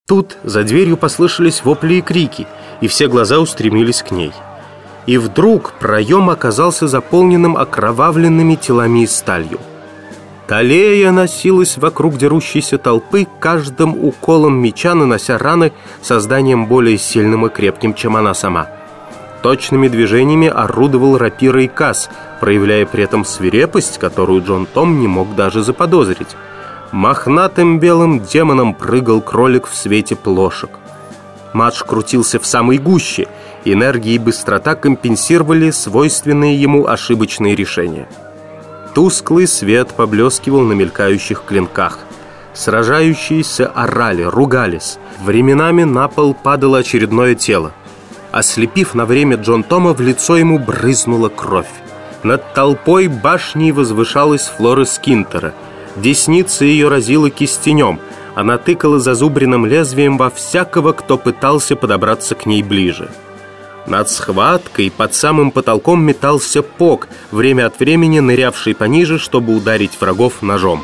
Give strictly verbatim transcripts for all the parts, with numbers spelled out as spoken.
Тут за дверью послышались вопли и крики, и все глаза устремились к ней. И вдруг проем оказался заполненным окровавленными телами и сталью. Талея носилась вокруг дерущейся толпы, каждым уколом меча нанося раны созданием более сильным и крепким, чем она сама. Точными движениями орудовал рапирой Кас, проявляя при этом свирепость, которую Джон Том не мог даже заподозрить. Мохнатым белым демоном прыгал кролик в свете плошек. Мадж крутился в самой гуще. Энергия и быстрота компенсировали свойственные ему ошибочные решения. Тусклый свет поблескивал на мелькающих клинках. Сражающиеся орали, ругались. Временами на пол падало очередное тело. Ослепив на время Джон Тома, в лицо ему брызнула кровь. Над толпой башней возвышалась Флора Скинтера. Десница ее разила кистенем. Она тыкала зазубренным лезвием во всякого, кто пытался подобраться к ней ближе. Над схваткой под самым потолком метался Пок, время от времени нырявший пониже, чтобы ударить врагов ножом.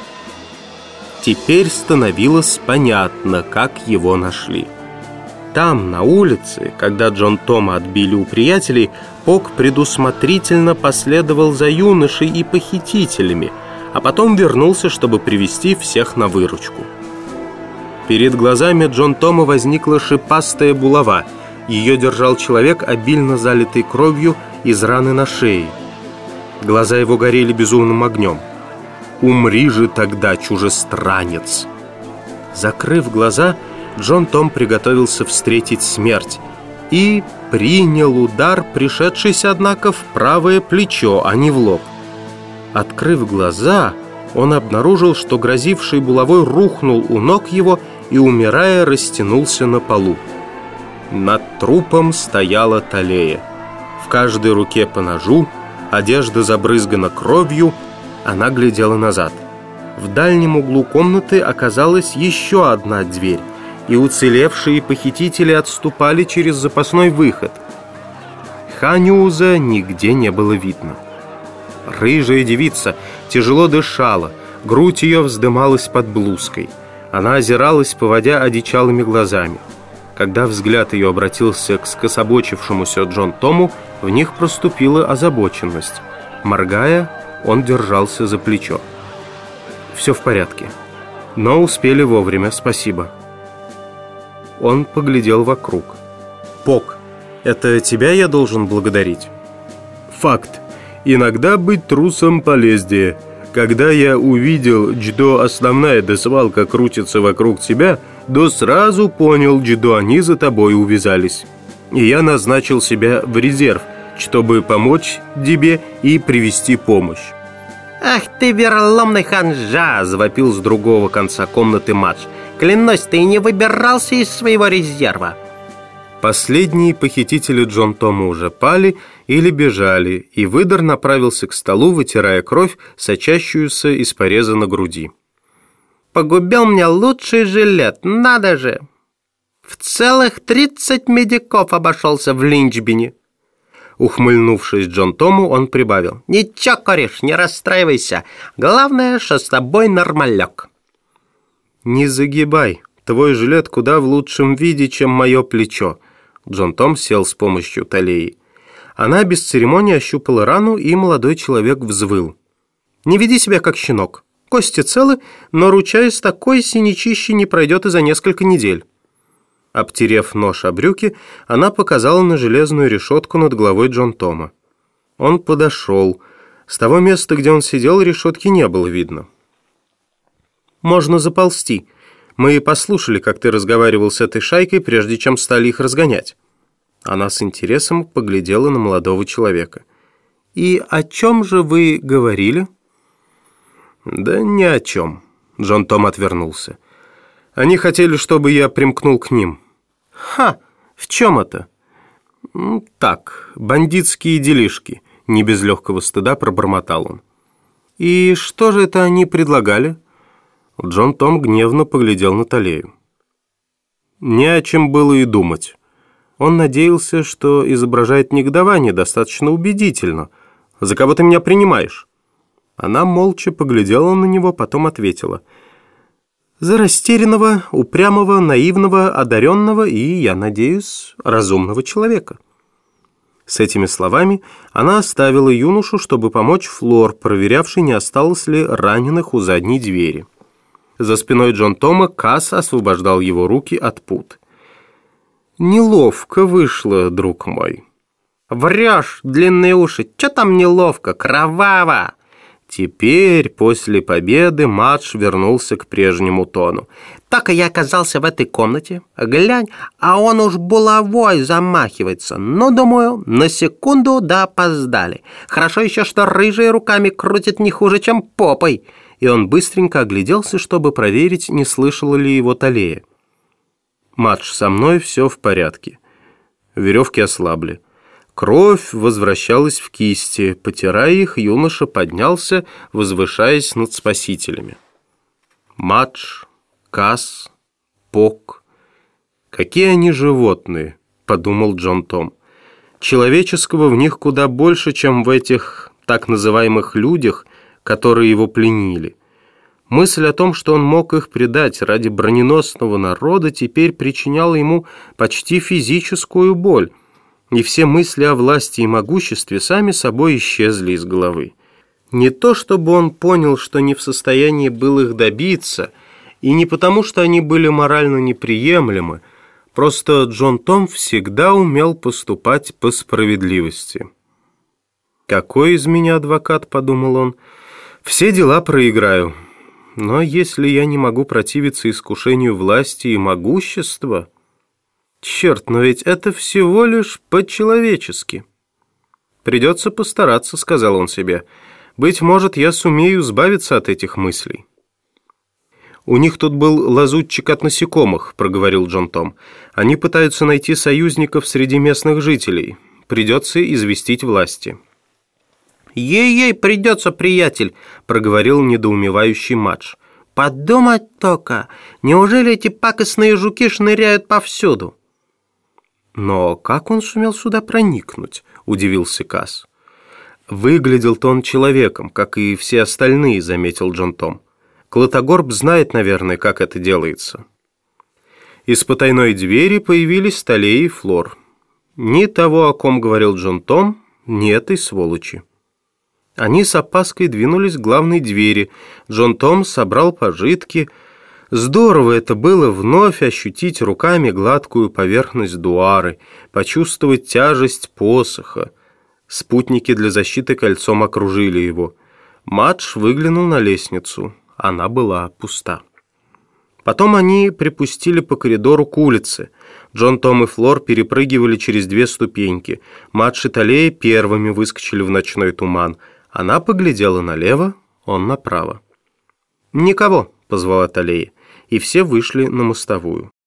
Теперь становилось понятно, как его нашли. Там, на улице, когда Джон Тома отбили у приятелей, Пок предусмотрительно последовал за юношей и похитителями, а потом вернулся, чтобы привести всех на выручку. Перед глазами Джон Тома возникла шипастая булава. Ее держал человек, обильно залитый кровью из раны на шее. Глаза его горели безумным огнем. «Умри же тогда, чужестранец!» Закрыв глаза, Джон Том приготовился встретить смерть и принял удар, пришедшийся, однако, в правое плечо, а не в лоб. Открыв глаза, он обнаружил, что грозивший булавой рухнул у ног его и, умирая, растянулся на полу. Над трупом стояла Талея. В каждой руке по ножу, одежда забрызгана кровью, она глядела назад. В дальнем углу комнаты оказалась еще одна дверь, и уцелевшие похитители отступали через запасной выход. Ханюза нигде не было видно. Рыжая девица тяжело дышала, грудь ее вздымалась под блузкой. Она озиралась, поводя одичалыми глазами. Когда взгляд ее обратился к скособочившемуся Джон Тому, в них проступила озабоченность. Моргая, он держался за плечо. «Все в порядке. Но успели вовремя, спасибо». Он поглядел вокруг. «Пок, это тебя я должен благодарить?» «Факт. Иногда быть трусом полезнее. Когда я увидел, что основная досвалка крутится вокруг тебя, то сразу понял, что они за тобой увязались. И я назначил себя в резерв, чтобы помочь тебе и привести помощь». «Ах ты, верломный ханжа!» — завопил с другого конца комнаты Мадж. «Клянусь, ты не выбирался из своего резерва!» Последние похитители Джон Тома уже пали или бежали, и выдор направился к столу, вытирая кровь, сочащуюся из пореза на груди. «Погубил мне лучший жилет, надо же! В целых тридцать медиков обошелся в Линчбине!» Ухмыльнувшись Джон Тому, он прибавил: «Ничего, кореш, не расстраивайся. Главное, что с тобой нормалек». «Не загибай. Твой жилет куда в лучшем виде, чем мое плечо». Джон Том сел с помощью Талеи. Она без церемонии ощупала рану, и молодой человек взвыл. «Не веди себя как щенок. Кости целы, но, ручаюсь, такой синячище не пройдет и за несколько недель». Обтерев нож о брюки, она показала на железную решетку над головой Джон Тома. Он подошел. С того места, где он сидел, решетки не было видно. «Можно заползти. Мы послушали, как ты разговаривал с этой шайкой, прежде чем стали их разгонять». Она с интересом поглядела на молодого человека. «И о чем же вы говорили?» «Да ни о чем». Джон Том отвернулся. «Они хотели, чтобы я примкнул к ним». «Ха! В чем это?» «Так, бандитские делишки», — не без легкого стыда пробормотал он. «И что же это они предлагали?» Джон Том гневно поглядел на Талею. Не о чем было и думать. Он надеялся, что изображает негодование достаточно убедительно. «За кого ты меня принимаешь?» Она молча поглядела на него, потом ответила: За растерянного, упрямого, наивного, одаренного и, я надеюсь, разумного человека». С этими словами она оставила юношу, чтобы помочь Флор, проверявшей, не осталось ли раненых у задней двери. За спиной Джон Тома Касс освобождал его руки от пут. «Неловко вышло, друг мой». «Врешь, длинные уши, чё там неловко, кроваво!» Теперь, после победы, Мадж вернулся к прежнему тону. «Только я оказался в этой комнате, глянь, а он уж булавой замахивается. Ну, думаю, на секунду да опоздали. Хорошо еще, что рыжие руками крутит не хуже, чем попой». И он быстренько огляделся, чтобы проверить, не слышала ли его Талея. «Мадж, со мной все в порядке». Веревки ослабли. Кровь возвращалась в кисти. Потирая их, юноша поднялся, возвышаясь над спасителями. Мадж, Касс, Пок. «Какие они животные», — подумал Джон Том. «Человеческого в них куда больше, чем в этих так называемых людях, которые его пленили». Мысль о том, что он мог их предать ради броненосного народа, теперь причиняла ему почти физическую боль. И все мысли о власти и могуществе сами собой исчезли из головы. Не то чтобы он понял, что не в состоянии был их добиться, и не потому, что они были морально неприемлемы, просто Джон Том всегда умел поступать по справедливости. «Какой из меня адвокат?» — подумал он. «Все дела проиграю. Но если я не могу противиться искушению власти и могущества...» Черт, но ведь это всего лишь по-человечески. «Придется постараться», — сказал он себе. «Быть может, я сумею избавиться от этих мыслей». «У них тут был лазутчик от насекомых», — проговорил Джон Том. «Они пытаются найти союзников среди местных жителей. Придется известить власти». «Ей-ей, придется, приятель», — проговорил недоумевающий Мадж. «Подумать только, неужели эти пакостные жуки шныряют повсюду?» «Но как он сумел сюда проникнуть?» — удивился Касс. «Выглядел-то он человеком, как и все остальные», — заметил Джон Том. «Клотогорб знает, наверное, как это делается». Из потайной двери появились Талея и Флор. Ни того, о ком говорил Джон Том, ни этой сволочи. Они с опаской двинулись к главной двери. Джон Том собрал пожитки. Здорово это было вновь ощутить руками гладкую поверхность дуары, почувствовать тяжесть посоха. Спутники для защиты кольцом окружили его. Мадж выглянул на лестницу. Она была пуста. Потом они припустили по коридору к улице. Джон Том и Флор перепрыгивали через две ступеньки. Мадж и Талея первыми выскочили в ночной туман. Она поглядела налево, он направо. «Никого», — позвала Талея, и все вышли на мостовую.